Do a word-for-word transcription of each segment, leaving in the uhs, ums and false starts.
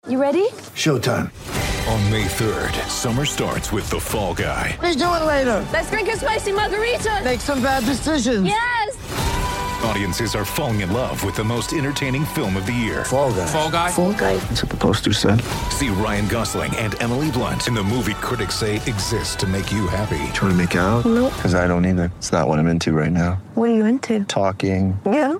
You ready? Showtime. On May third, summer starts with The Fall Guy. Let's do it later. Let's drink a spicy margarita. Make some bad decisions. Yes! Audiences are falling in love with the most entertaining film of the year. Fall Guy. Fall Guy? Fall Guy. That's what the poster said. See Ryan Gosling and Emily Blunt in the movie critics say exists to make you happy. Trying to make it out? Nope. Because I don't either. It's not what I'm into right now. What are you into? Talking. Yeah.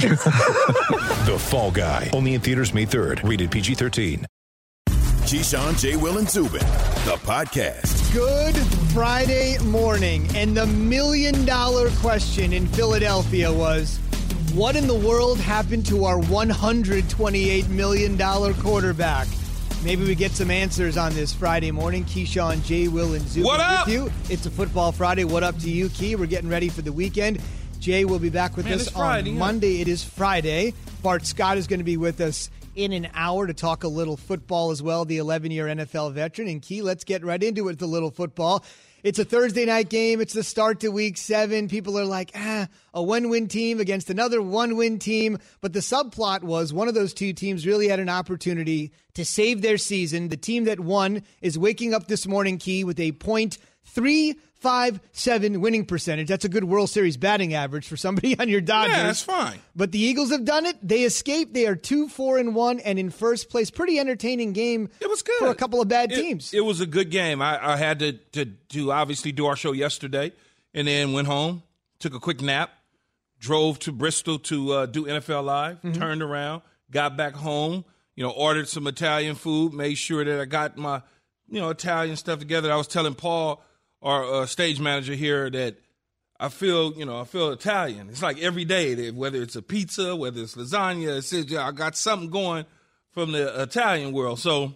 The Fall Guy. Only in theaters May third. Rated P G thirteen. Keyshawn, J. Will, and Zubin, the podcast. Good Friday morning, and the million-dollar question in Philadelphia was, what in the world happened to our one hundred twenty-eight million dollars quarterback? Maybe we get some answers on this Friday morning. Keyshawn, J. Will, and Zubin what up? with you. It's a Football Friday. What up to you, Key? We're getting ready for the weekend. Jay will be back with Man, us it's Friday, on yeah. Monday. It is Friday. Bart Scott is going to be with us in an hour to talk a little football as well, the eleven-year N F L veteran. And Key, let's get right into it with a little football. It's a Thursday night game. It's the start to week seven. People are like, ah, a one-win team against another one-win team. But the subplot was one of those two teams really had an opportunity to save their season. The team that won is waking up this morning, Key, with a point three five seven winning percentage. That's a good World Series batting average for somebody on your Dodgers. Yeah, that's fine. But the Eagles have done it. They escaped. They are two, four, and one, and in first place. Pretty entertaining game. It was good for a couple of bad it, teams. It was a good game. I, I had to, to to obviously do our show yesterday, and then went home, took a quick nap, drove to Bristol to uh, do N F L Live, mm-hmm. turned around, got back home. You know, ordered some Italian food, made sure that I got my you know Italian stuff together. I was telling Paul, our uh, stage manager here, that I feel, you know, I feel Italian. It's like every day, that whether it's a pizza, whether it's lasagna, it's, you know, I got something going from the Italian world. So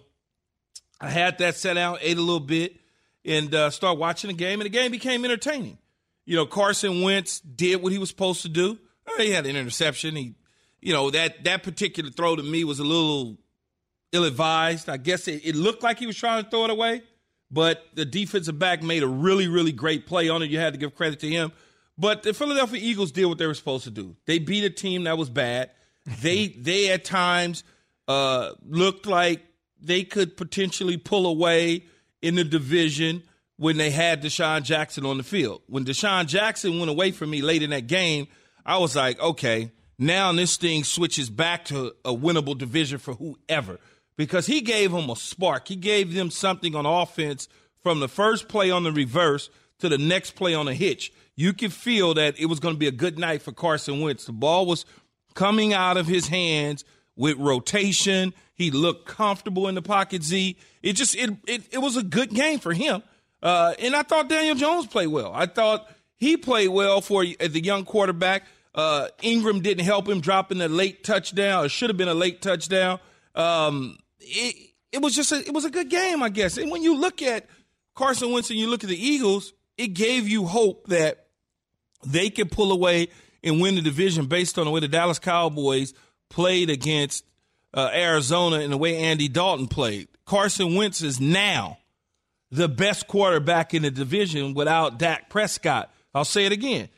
I had that set out, ate a little bit, and uh, started watching the game, and the game became entertaining. You know, Carson Wentz did what he was supposed to do. He had an interception. He, you know, that that particular throw to me was a little ill-advised. I guess it, it looked like he was trying to throw it away. But the defensive back made a really, really great play on it. You had to give credit to him. But the Philadelphia Eagles did what they were supposed to do. They beat a team that was bad. They, they at times uh, looked like they could potentially pull away in the division when they had Deshaun Jackson on the field. When Deshaun Jackson went away from me late in that game, I was like, okay, now this thing switches back to a winnable division for whoever. Because he gave them a spark. He gave them something on offense from the first play on the reverse to the next play on a hitch. You could feel that it was going to be a good night for Carson Wentz. The ball was coming out of his hands with rotation. He looked comfortable in the pocket, Z. It just it it, it was a good game for him. Uh, and I thought Daniel Jones played well. I thought he played well for the young quarterback. Uh, Ingram didn't help him dropping the late touchdown. It should have been a late touchdown. Um It, it was just a, it was a good game, I guess. And when you look at Carson Wentz and you look at the Eagles, it gave you hope that they could pull away and win the division based on the way the Dallas Cowboys played against uh, Arizona and the way Andy Dalton played. Carson Wentz is now the best quarterback in the division without Dak Prescott. I'll say it again.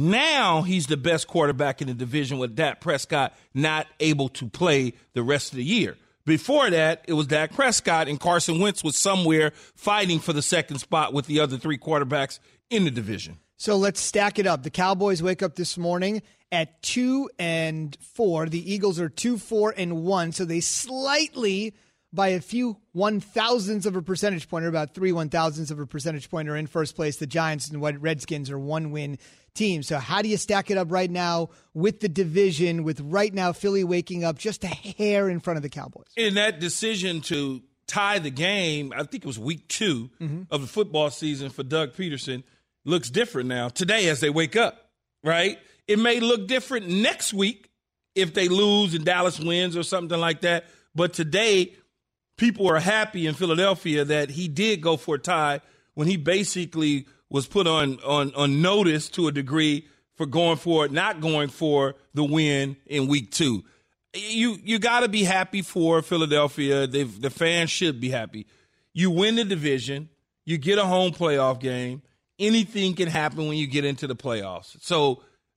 Now he's the best quarterback in the division with Dak Prescott not able to play the rest of the year. Before that, it was Dak Prescott, and Carson Wentz was somewhere fighting for the second spot with the other three quarterbacks in the division. So let's stack it up. The Cowboys wake up this morning at two and four. The Eagles are two, four, and one. So they slightly, by a few one thousandths of a percentage point, or about three one thousandths of a percentage point, are in first place. The Giants and the Redskins are one win team. So how do you stack it up right now with the division, with right now Philly waking up just a hair in front of the Cowboys? In that decision to tie the game, I think it was week two mm-hmm. of the football season for Doug Peterson, looks different now today as they wake up, right? It may look different next week if they lose and Dallas wins or something like that. But today, people are happy in Philadelphia that he did go for a tie when he basically was put on, on, on notice to a degree for going for it, not going for the win in week two. You you got to be happy for Philadelphia. They've, the fans should be happy. You win the division. You get a home playoff game. Anything can happen when you get into the playoffs. So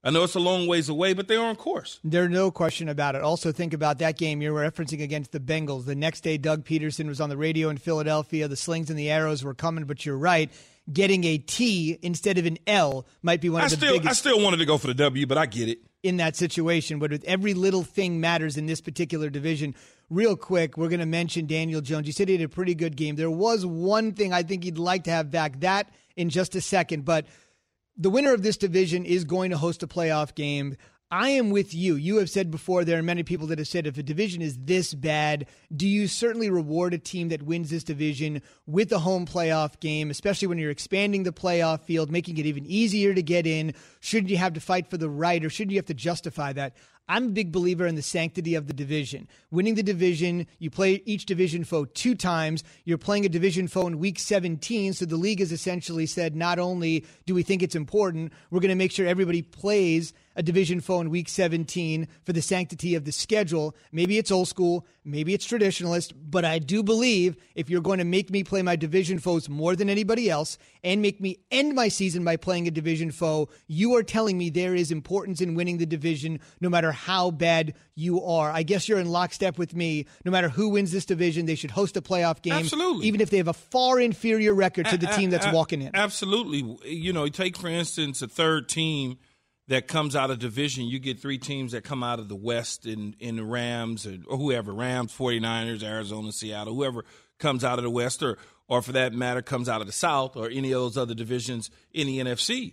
I know it's a long ways away, but they're on course. There's no question about it. Also, think about that game you're referencing against the Bengals. The next day, Doug Peterson was on the radio in Philadelphia. The slings and the arrows were coming, but you're right. Getting a T instead of an L might be one I of the still, biggest. I still wanted to go for the W, but I get it. In that situation, but with every little thing matters in this particular division. Real quick, we're going to mention Daniel Jones. You said he had a pretty good game. There was one thing I think he'd like to have back. That in just a second, but the winner of this division is going to host a playoff game. I am with you. You have said before, there are many people that have said if a division is this bad, do you certainly reward a team that wins this division with a home playoff game, especially when you're expanding the playoff field, making it even easier to get in? Shouldn't you have to fight for the right, or shouldn't you have to justify that? I'm a big believer in the sanctity of the division. Winning the division, you play each division foe two times. You're playing a division foe in week seventeen, so the league has essentially said not only do we think it's important, we're going to make sure everybody plays a division foe in week seventeen for the sanctity of the schedule. Maybe it's old school, maybe it's traditionalist, but I do believe if you're going to make me play my division foes more than anybody else and make me end my season by playing a division foe, you are telling me there is importance in winning the division no matter how bad you are. I guess you're in lockstep with me. No matter who wins this division, they should host a playoff game. Absolutely. Even if they have a far inferior record to the team that's a- a- walking in. Absolutely. You know, take, for instance, a third team that comes out of division. You get three teams that come out of the West in, in the Rams or, or whoever, Rams, forty-niners, Arizona, Seattle, whoever comes out of the West or, or for that matter, comes out of the South or any of those other divisions in the N F C.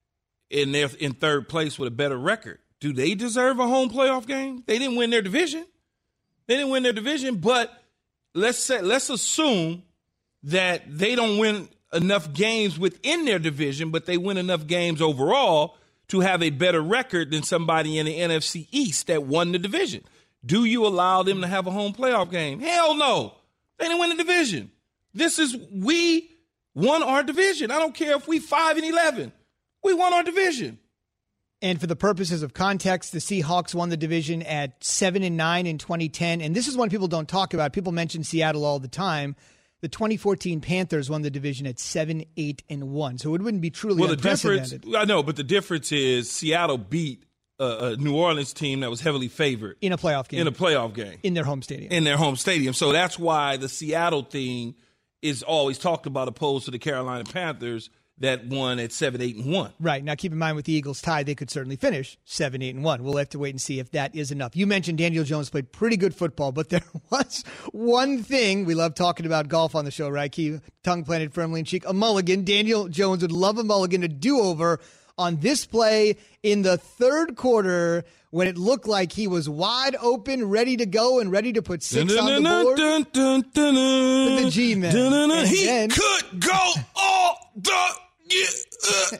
And they're in third place with a better record. Do they deserve a home playoff game? They didn't win their division. They didn't win their division, but let's say let's assume that they don't win enough games within their division, but they win enough games overall to have a better record than somebody in the N F C East that won the division. Do you allow them to have a home playoff game? Hell no. They didn't win the division. This is, we won our division. I don't care if we five and eleven. We won our division. And for the purposes of context, the Seahawks won the division at seven and nine in twenty ten. And this is one people don't talk about. People mention Seattle all the time. The twenty fourteen Panthers won the division at seven, eight, and one. So it wouldn't be truly well, the unprecedented. difference, I know, but the difference is Seattle beat a, a New Orleans team that was heavily favored in a playoff game. In a playoff game. In their home stadium. In their home stadium. So that's why the Seattle thing is always talked about opposed to the Carolina Panthers that won at seven, eight, and one. Right. Now, keep in mind, with the Eagles tie, they could certainly finish seven, eight, and one. We'll have to wait and see if that is enough. You mentioned Daniel Jones played pretty good football, but there was one thing. We love talking about golf on the show, right? Keep tongue planted firmly in cheek. A mulligan. Daniel Jones would love a mulligan, a do-over on this play in the third quarter when it looked like he was wide open, ready to go, and ready to put six on the board. Dun, dun, dun, dun, With the G-men. dun, dun, dun. And He then- could go all the yeah, uh,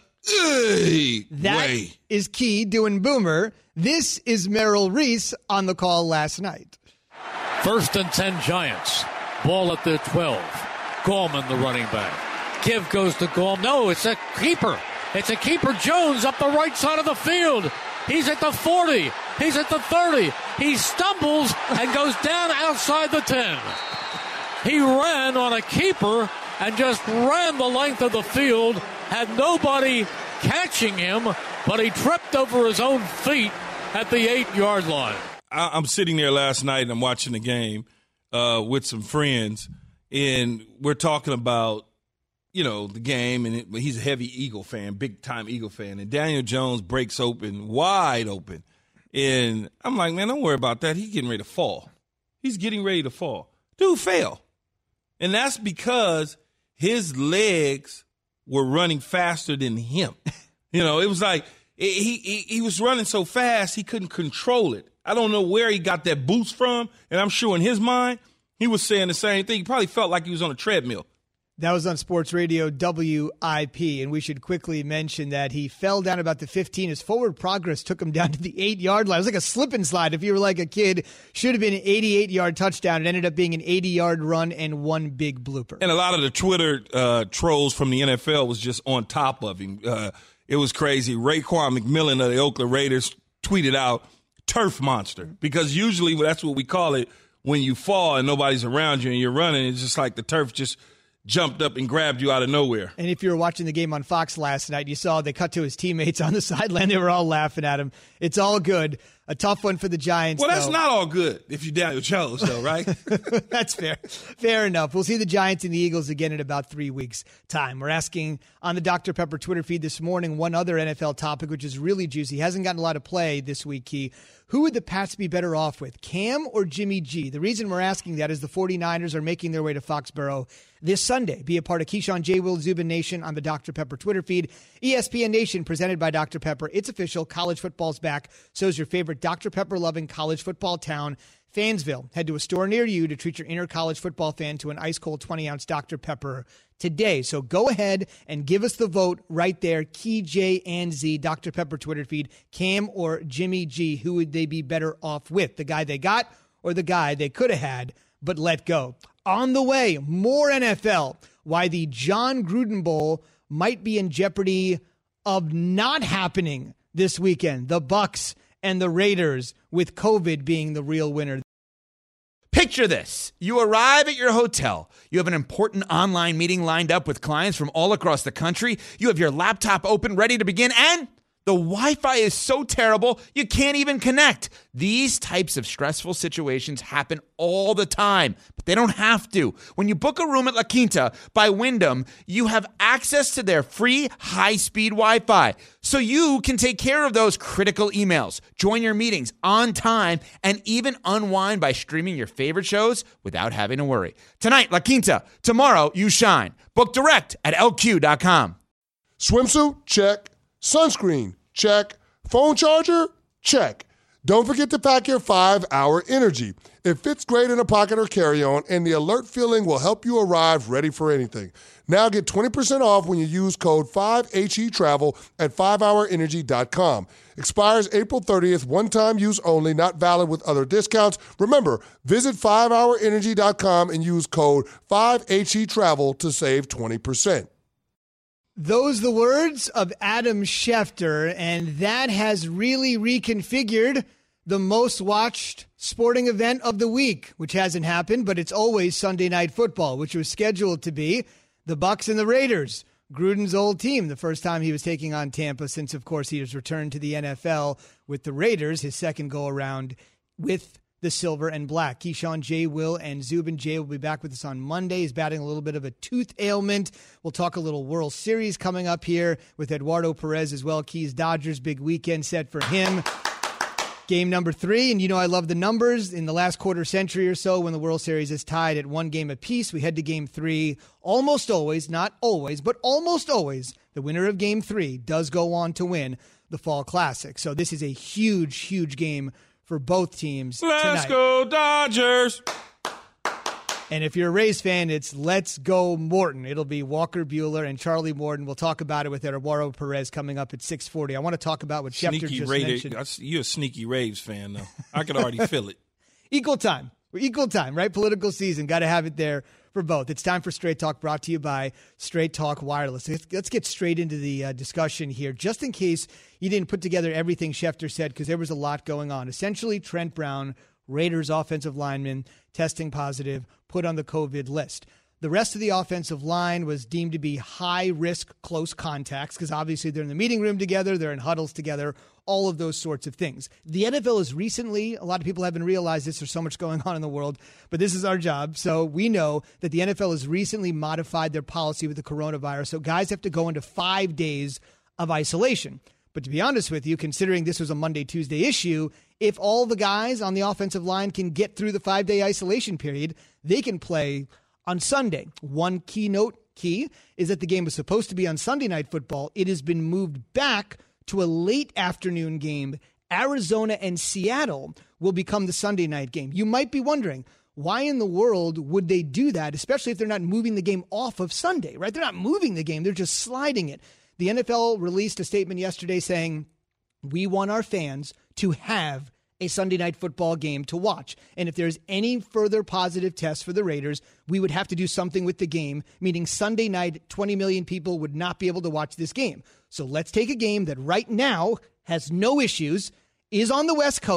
uh, That way. is Key doing Boomer. This is Merrill Reese on the call last night. First and ten Giants. Ball at the twelve. Gallman, the running back. Give goes to Gallman. No, it's a keeper. It's a keeper. Jones up the right side of the field. He's at the forty. He's at the thirty. He stumbles and goes down outside the ten. He ran on a keeper and just ran the length of the field. Had nobody catching him, but he tripped over his own feet at the eight-yard line. I, I'm sitting there last night and I'm watching the game uh, with some friends, and we're talking about, you know, the game, and it, he's a heavy Eagle fan, big-time Eagle fan, and Daniel Jones breaks open, wide open, and I'm like, man, don't worry about that. He's getting ready to fall. He's getting ready to fall. Dude fell, and that's because his legs were running faster than him. You know, it was like he, he he was running so fast he couldn't control it. I don't know where he got that boost from, and I'm sure in his mind he was saying the same thing. He probably felt like he was on a treadmill. That was on Sports Radio W I P, and we should quickly mention that he fell down about the fifteen. His forward progress took him down to the eight-yard line. It was like a slip and slide. If you were like a kid, should have been an eighty-eight-yard touchdown. It ended up being an eighty-yard run and one big blooper. And a lot of the Twitter uh, trolls from the N F L was just on top of him. Uh, it was crazy. Raekwon McMillan of the Oakland Raiders tweeted out, turf monster, because usually that's what we call it when you fall and nobody's around you and you're running. It's just like the turf just jumped up and grabbed you out of nowhere. And if you were watching the game on Fox last night, you saw they cut to his teammates on the sideline. They were all laughing at him. It's all good. A tough one for the Giants. Well, that's though. not all good if you're Daniel Jones, though, right? That's fair. Fair enough. We'll see the Giants and the Eagles again in about three weeks' time. We're asking on the Doctor Pepper Twitter feed this morning one other N F L topic, which is really juicy. Hasn't gotten a lot of play this week, Key. Who would the Pats be better off with, Cam or Jimmy G? The reason we're asking that is the 49ers are making their way to Foxborough this Sunday. Be a part of Keyshawn, J. Will, Zubin Nation on the Doctor Pepper Twitter feed. E S P N Nation presented by Doctor Pepper. It's official. College football's back. So is your favorite Doctor Pepper-loving college football town, Fansville. Head to a store near you to treat your inner college football fan to an ice-cold twenty-ounce Doctor Pepper today. So go ahead and give us the vote right there. Key, J, and Z, Doctor Pepper Twitter feed. Cam or Jimmy G, who would they be better off with? The guy they got or the guy they could have had but let go? On the way, more N F L. Why the John Gruden Bowl might be in jeopardy of not happening this weekend. The Bucs and the Raiders, with COVID being the real winner. Picture this. You arrive at your hotel. You have an important online meeting lined up with clients from all across the country. You have your laptop open, ready to begin, and the Wi-Fi is so terrible, you can't even connect. These types of stressful situations happen all the time, but they don't have to. When you book a room at La Quinta by Wyndham, you have access to their free high-speed Wi-Fi, so you can take care of those critical emails, join your meetings on time, and even unwind by streaming your favorite shows without having to worry. Tonight, La Quinta. Tomorrow, you shine. Book direct at L Q dot com. Swimsuit? Check. Sunscreen? Check. Phone charger? Check. Don't forget to pack your five hour Energy. It fits great in a pocket or carry-on, and the alert feeling will help you arrive ready for anything. Now get twenty percent off when you use code five H E Travel at five hour energy dot com. Expires April thirtieth, one-time use only, not valid with other discounts. Remember, visit five hour energy dot com and use code five H E Travel to save twenty percent. Those the words of Adam Schefter, and that has really reconfigured the most watched sporting event of the week, which hasn't happened, but it's always Sunday Night Football, which was scheduled to be the Bucs and the Raiders, Gruden's old team, the first time he was taking on Tampa since, of course, he has returned to the N F L with the Raiders, his second go-around with the silver and black. Keyshawn, J. Will, and Zubin. Jay will be back with us on Monday. He's battling a little bit of a tooth ailment. We'll talk a little World Series coming up here with Eduardo Perez as well. Keys Dodgers, big weekend set for him. Game number three, and you know I love the numbers. In the last quarter century or so, when the World Series is tied at one game apiece, we head to game three. Almost always, not always, but almost always, the winner of game three does go on to win the Fall Classic. So this is a huge, huge game for both teams Let's tonight. go Dodgers! And if you're a Rays fan, it's Let's Go Morton. It'll be Walker Buehler and Charlie Morton. We'll talk about it with Eduardo Perez coming up at six forty. I want to talk about what Schefter Sneaky just Ray, mentioned. you're a sneaky Raves fan, though. I can already feel it. Equal time. Equal time, right? Political season. Got to have it there for both. It's time for Straight Talk, brought to you by Straight Talk Wireless. Let's, let's get straight into the uh, discussion here, just in case you didn't put together everything Schefter said, because there was a lot going on. Essentially, Trent Brown, Raiders offensive lineman, testing positive, put on the COVID list. The rest of the offensive line was deemed to be high-risk close contacts, because obviously they're in the meeting room together, they're in huddles together, all of those sorts of things. The N F L has recently, a lot of people haven't realized this, there's so much going on in the world, but this is our job. So we know that the N F L has recently modified their policy with the coronavirus, so guys have to go into five days of isolation. But to be honest with you, considering this was a Monday, Tuesday issue, if all the guys on the offensive line can get through the five-day isolation period, they can play on Sunday. One keynote key is that the game was supposed to be on Sunday Night Football. It has been moved back to a late afternoon game. Arizona and Seattle will become the Sunday night game. You might be wondering, why in the world would they do that, especially if they're not moving the game off of Sunday, right? They're not moving the game. They're just sliding it. The N F L released a statement yesterday saying, we want our fans to have a Sunday Night Football game to watch. And if there's any further positive tests for the Raiders, we would have to do something with the game, meaning Sunday night, twenty million people would not be able to watch this game. So let's take a game that right now has no issues, is on the West Coast,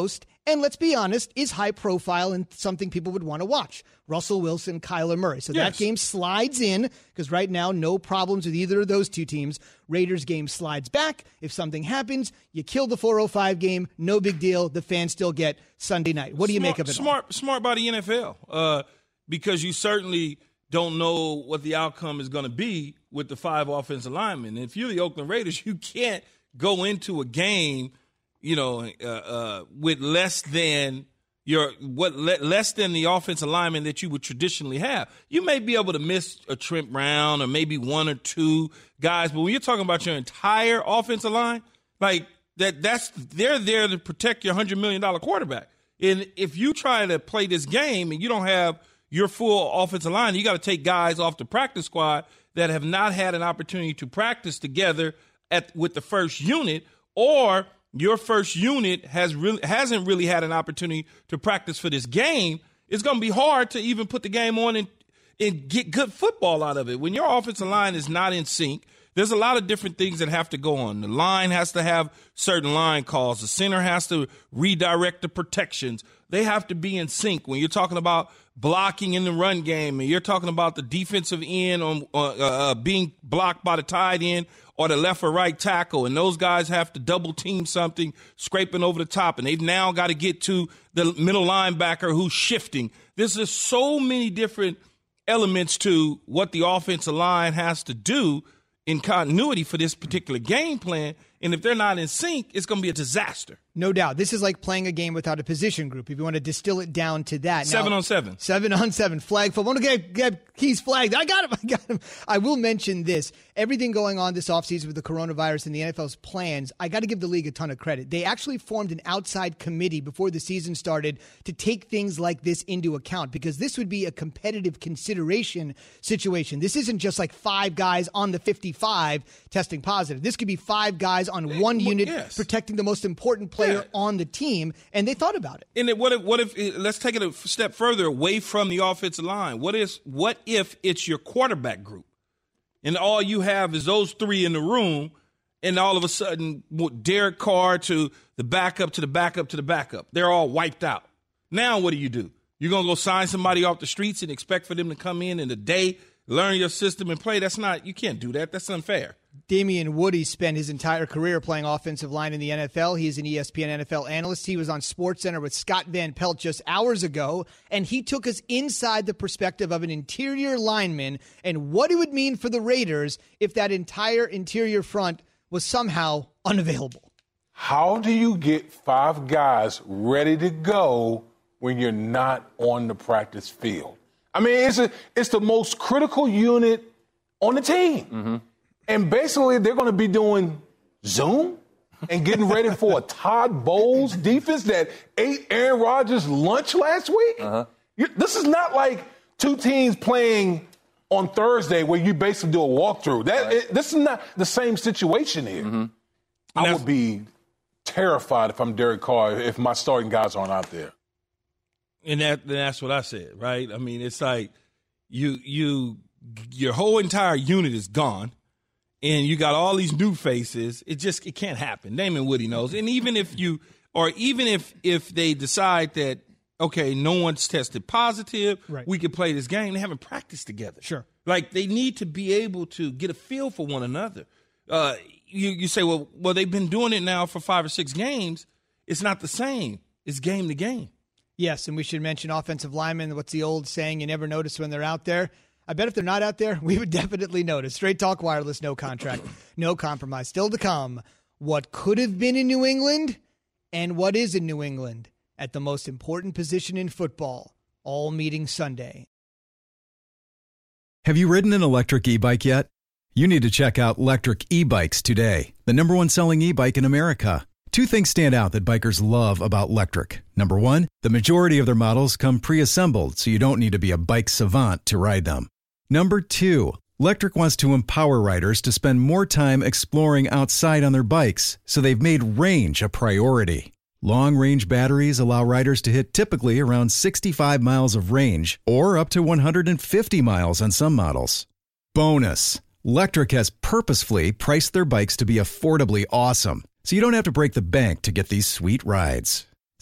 and let's be honest, is high profile and something people would want to watch. Russell Wilson, Kyler Murray. So yes. that game slides in because right now, no problems with either of those two teams. Raiders game slides back. If something happens, you kill the four oh five game. No big deal. The fans still get Sunday night. What do you smart, make of it? Smart, all? smart by the N F L uh, because you certainly don't know what the outcome is going to be with the five offensive linemen. If you're the Oakland Raiders, you can't go into a game, you know, uh, uh, with less than your what le- less than the offensive lineman that you would traditionally have. You may be able to miss a Trent Brown or maybe one or two guys, but when you're talking about your entire offensive line, like that, that's they're there to protect your hundred million dollar quarterback. And if you try to play this game and you don't have your full offensive line, you got to take guys off the practice squad that have not had an opportunity to practice together at with the first unit, or your first unit has really hasn't really had an opportunity to practice for this game. It's going to be hard to even put the game on and, and get good football out of it. When your offensive line is not in sync, there's a lot of different things that have to go on. The line has to have certain line calls. The center has to redirect the protections. They have to be in sync. When you're talking about blocking in the run game and you're talking about the defensive end on uh, uh, being blocked by the tight end or the left or right tackle, and those guys have to double team something, scraping over the top, and they've now got to get to the middle linebacker who's shifting. There's just so many different elements to what the offensive line has to do in continuity for this particular game plan, and if they're not in sync, it's going to be a disaster. No doubt. This is like playing a game without a position group, if you want to distill it down to that. Seven now, on seven. Seven on seven. Flag football. Want to get, get Keys flagged. I got him. I got him. I will mention this. Everything going on this offseason with the coronavirus and the N F L's plans, I got to give the league a ton of credit. They actually formed an outside committee before the season started to take things like this into account, because this would be a competitive consideration situation. This isn't just like five guys on the fifty-five testing positive. This could be five guys on one unit yes. protecting the most important player yeah. on the team, and they thought about it. And what if, what if, let's take it a step further away from the offensive line. What is, what if it's your quarterback group, and all you have is those three in the room, and all of a sudden, Derek Carr to the backup to the backup to the backup, they're all wiped out. Now what do you do? You're going to go sign somebody off the streets and expect for them to come in in a day, learn your system, and play? That's not, you can't do that. That's unfair. Damian Woody spent his entire career playing offensive line in the N F L. He's an E S P N N F L analyst. He was on SportsCenter with Scott Van Pelt just hours ago, and he took us inside the perspective of an interior lineman and what it would mean for the Raiders if that entire interior front was somehow unavailable. How do you get five guys ready to go when you're not on the practice field? I mean, it's a, it's the most critical unit on the team. Mm-hmm. And basically, they're going to be doing Zoom and getting ready for a Todd Bowles defense that ate Aaron Rodgers' lunch last week. Uh-huh. You, this is not like two teams playing on Thursday where you basically do a walkthrough. That right. it, this is not the same situation here. Mm-hmm. I would be terrified if I'm Derek Carr if my starting guys aren't out there. And that that's what I said, right? I mean, it's like you you your whole entire unit is gone. And you got all these new faces. It just it can't happen. Damon Woody knows. And even if you, or even if if they decide that, okay, no one's tested positive, right. we can play this game, they haven't practiced together. Sure. Like, they need to be able to get a feel for one another. Uh, you, you say, well, well, they've been doing it now for five or six games. It's not the same. It's game to game. Yes, and we should mention offensive linemen. What's the old saying? You never notice when they're out there. I bet if they're not out there, we would definitely notice. Straight Talk Wireless, no contract, no compromise. Still to come, what could have been in New England and what is in New England at the most important position in football, all meeting Sunday. Have you ridden an electric e-bike yet? You need to check out Lectric E-Bikes today, the number one selling e-bike in America. Two things stand out that bikers love about Lectric. Number one, the majority of their models come pre-assembled, so you don't need to be a bike savant to ride them. Number two, Lectric wants to empower riders to spend more time exploring outside on their bikes, so they've made range a priority. Long-range batteries allow riders to hit typically around sixty-five miles of range, or up to one hundred fifty miles on some models. Bonus, Lectric has purposefully priced their bikes to be affordably awesome, so you don't have to break the bank to get these sweet rides.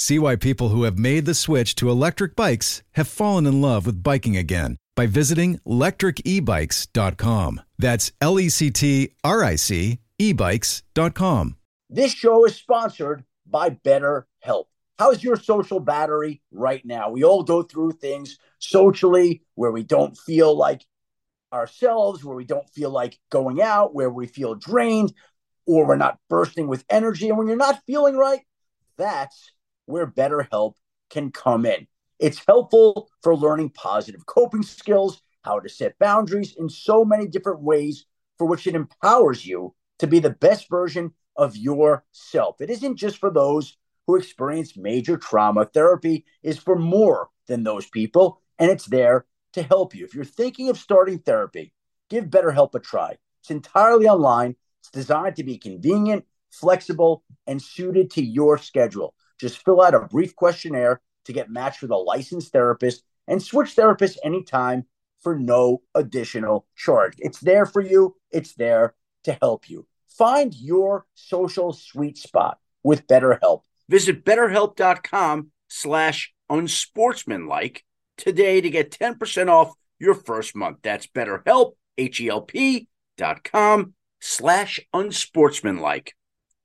See why people who have made the switch to electric bikes have fallen in love with biking again by visiting electric e bikes dot com. That's L E C T R I C e bikes dot com. This show is sponsored by BetterHelp. How's your social battery right now? We all go through things socially where we don't feel like ourselves, where we don't feel like going out, where we feel drained, or we're not bursting with energy. And when you're not feeling right, that's where BetterHelp can come in. It's helpful for learning positive coping skills, how to set boundaries in so many different ways for which it empowers you to be the best version of yourself. It isn't just for those who experience major trauma. Therapy is for more than those people, and it's there to help you. If you're thinking of starting therapy, give BetterHelp a try. It's entirely online. It's designed to be convenient, flexible, and suited to your schedule. Just fill out a brief questionnaire to get matched with a licensed therapist and switch therapists anytime for no additional charge. It's there for you. It's there to help you. Find your social sweet spot with BetterHelp. Visit betterhelp.com slash unsportsmanlike today to get ten percent off your first month. That's BetterHelp, H-E-L-P dot com slash unsportsmanlike.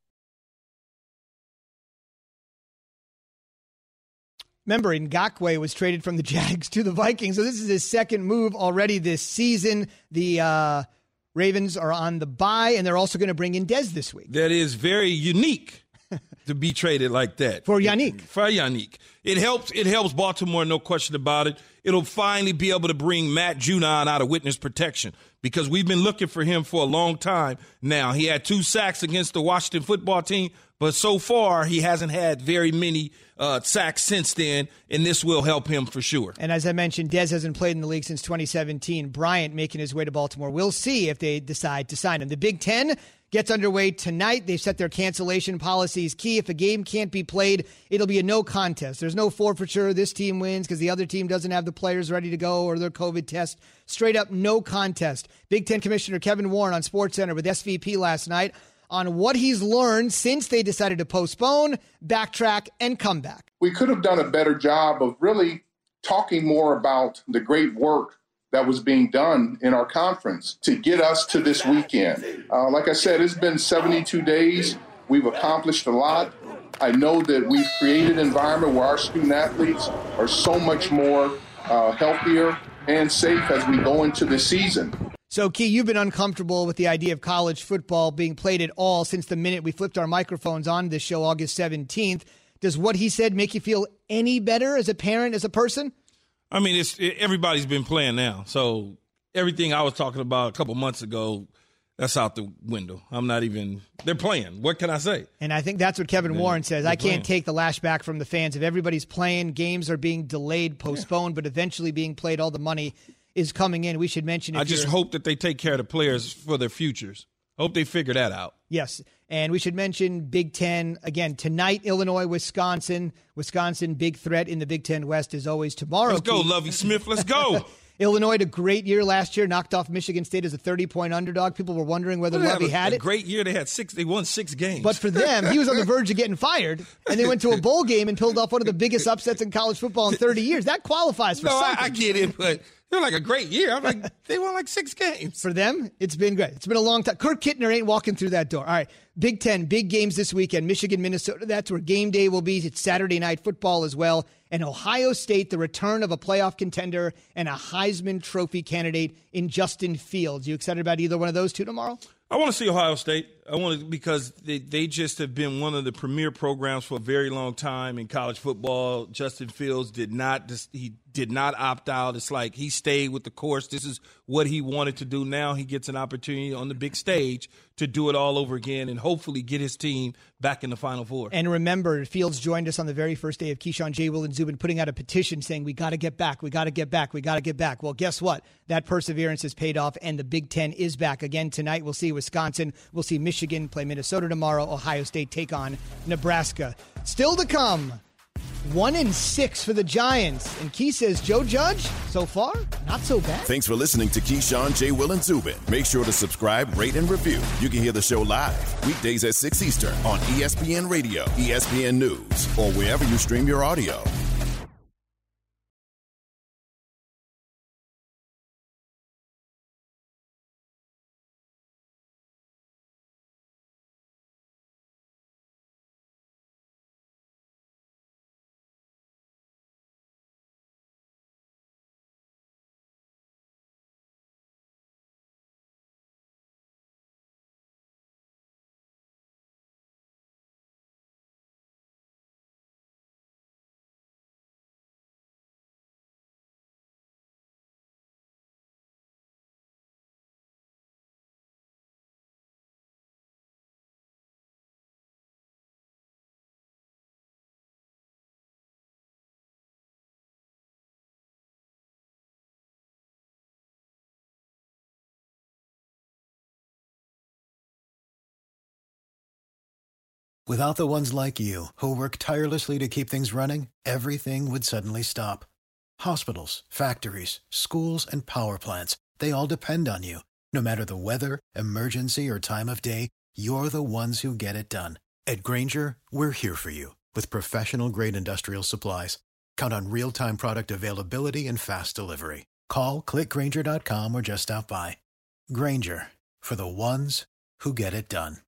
Remember, Ngakoue was traded from the Jags to the Vikings, so this is his second move already this season. The uh, Ravens are on the bye, and they're also going to bring in Dez this week. That is very unique to be traded like that. For Yannick. For Yannick. It helps It helps Baltimore, no question about it. It'll finally be able to bring Matt Judon out of witness protection because we've been looking for him for a long time now. He had two sacks against the Washington football team, but so far he hasn't had very many uh, sacks since then, and this will help him for sure. And as I mentioned, Dez hasn't played in the league since twenty seventeen. Bryant making his way to Baltimore. We'll see if they decide to sign him. The Big Ten gets underway tonight. They've set their cancellation policies key. If a game can't be played, it'll be a no contest. There's no forfeiture. This team wins because the other team doesn't have the players ready to go or their COVID test. Straight up no contest. Big Ten Commissioner Kevin Warren on SportsCenter with S V P last night on what he's learned since they decided to postpone, backtrack, and come back. We could have done a better job of really talking more about the great work that was being done in our conference to get us to this weekend. Uh, like I said, it's been seventy-two days. We've accomplished a lot. I know that we've created an environment where our student athletes are so much more uh, healthier and safe as we go into the season. So, Key, you've been uncomfortable with the idea of college football being played at all since the minute we flipped our microphones on this show August seventeenth. Does what he said make you feel any better as a parent, as a person? I mean, it's it, everybody's been playing now. So everything I was talking about a couple months ago, that's out the window. I'm not even – they're playing. What can I say? And I think that's what Kevin they're, Warren says. I can't playing. take the lashback from the fans. If everybody's playing, games are being delayed, postponed, yeah. but eventually being played, all the money is coming in. We should mention if I just hope that they take care of the players for their futures. Hope they figure that out. Yes, and we should mention Big Ten. Again, tonight, Illinois, Wisconsin. Wisconsin, big threat in the Big Ten West as always tomorrow. Let's go, Keith. Lovie Smith. Let's go. Illinois had a great year last year, knocked off Michigan State as a thirty-point underdog. People were wondering whether well, Lovie had a, had a it. Great year. They had six. They won six games. But for them, he was on the verge of getting fired, and they went to a bowl game and pulled off one of the biggest upsets in college football in thirty years. That qualifies for no, something. I, I get it, but they're like a great year. I'm like, they won like six games. For them, it's been great. It's been a long time. Kirk Kittner ain't walking through that door. All right, Big Ten, big games this weekend. Michigan, Minnesota, that's where game day will be. It's Saturday night football as well. And Ohio State, the return of a playoff contender and a Heisman Trophy candidate in Justin Fields. You excited about either one of those two tomorrow? I want to see Ohio State. I want to because they, they just have been one of the premier programs for a very long time in college football. Justin Fields did not he did not opt out. It's like he stayed with the course. This is what he wanted to do. Now he gets an opportunity on the big stage to do it all over again and hopefully get his team back in the Final Four. And remember, Fields joined us on the very first day of Keyshawn, J. Will, and Zubin putting out a petition saying, we got to get back, we got to get back, we got to get back. Well, guess what? That perseverance has paid off, and the Big Ten is back again tonight. We'll see Wisconsin. We'll see Michigan play Minnesota tomorrow. Ohio State take on Nebraska. Still to come, One in six for the Giants. And Key says, Joe Judge, so far, not so bad. Thanks for listening to Keyshawn, J. Will, and Zubin. Make sure to subscribe, rate, and review. You can hear the show live weekdays at six Eastern on E S P N Radio, E S P N News, or wherever you stream your audio. Without the ones like you, who work tirelessly to keep things running, everything would suddenly stop. Hospitals, factories, schools, and power plants, they all depend on you. No matter the weather, emergency, or time of day, you're the ones who get it done. At Grainger, we're here for you with professional-grade industrial supplies. Count on real-time product availability and fast delivery. Call, click Grainger dot com, or just stop by. Grainger, for the ones who get it done.